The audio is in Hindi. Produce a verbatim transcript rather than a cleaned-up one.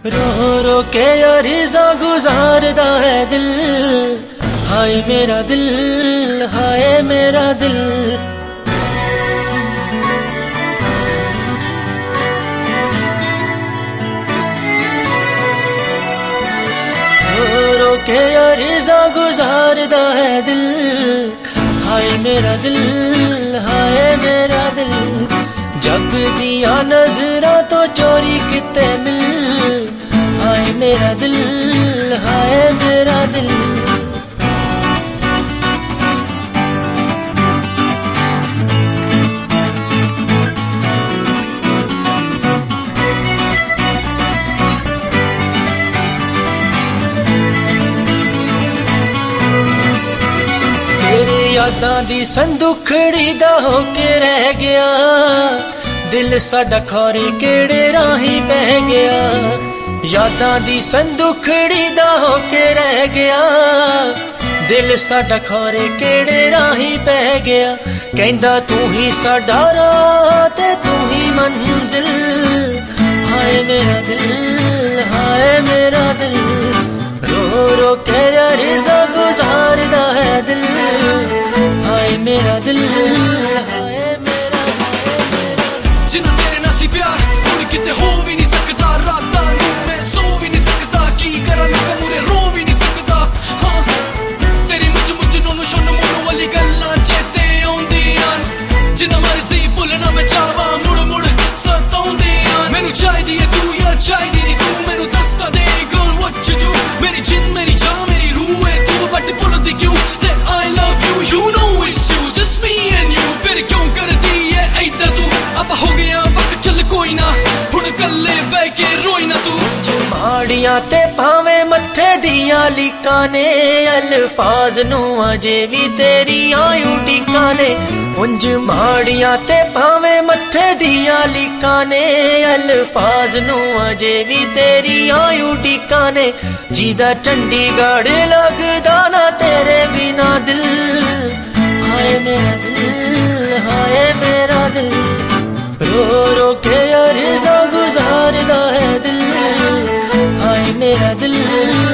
रो रो के अरीज़ा गुजारदा है दिल, हाय मेरा दिल, हाय मेरा दिल। रो रो के अरीज़ा गुजारदा है दिल, हाय मेरा दिल, हाय मेरा दिल। जग दिया नजरा तो चोरी किते मिल, हाय मेरा दिल, हाय मेरा दिल। तेरे यादां दी संदुखड़ी दा होके रह गया, दिल साडा खौरे केड़े राही बह गया। यादां दी संदुखड़ी दा होके रह गया, दिल साडा खौरे केड़े राही बह गया। कहंदा तू ही साडा राह ते तू ही मंजिल, हाय मेरा दिल, हाय मेरा दिल। रो रो के अरीज़ा गुजारदा है दिल, हाय मेरा दिल, हाय मेरा दिल। जिन्ना तेरे नाल सी प्यार हुण किते हो भी नहीं सकदा, रातां नूं मैं सो भी नहीं सकदा, की करां लोकां मूरे रो भी नहीं सकदा। हाँ तेरी मुझ मुझ नोनू शोनू मोनू वाली गल्लां चेते आउंदियां, जिन्ना मर्जी भुलना मैं चाहवां मुड़ मुड़ सताउंदियां। मैनू चाहिदी है तू या चाहिदी नहीं तू, मैनू दसदा दे girl what to do। मेरी जिन मेरी जान मेरी रूह है तू, बट भुलदी क्यों that I love you, you know it's you just me and you। फिर क्यों करदी है ऐदा तू, अब हो गया वक्त चल कोई ना, हुण कल्ले बह के रोई ना तू। माड़ियां ते भावे मत्थे दियां लीकां ने, अल्फाज नू अजे भी तेरी आयु टीकां ने। उंज माड़ियां ते भावे मत्थे दियां लीकां ने, अल्फाज नू अजे भी तेरी आयु टीकां ने। जीदा चंडीगढ़ लगदा ना तेरे बिना दिल, हाय मेरा दिल, हाय मेरा दिल। रो रो के अरीज़ा गुजारदा है दिल, हाय मेरा दिल।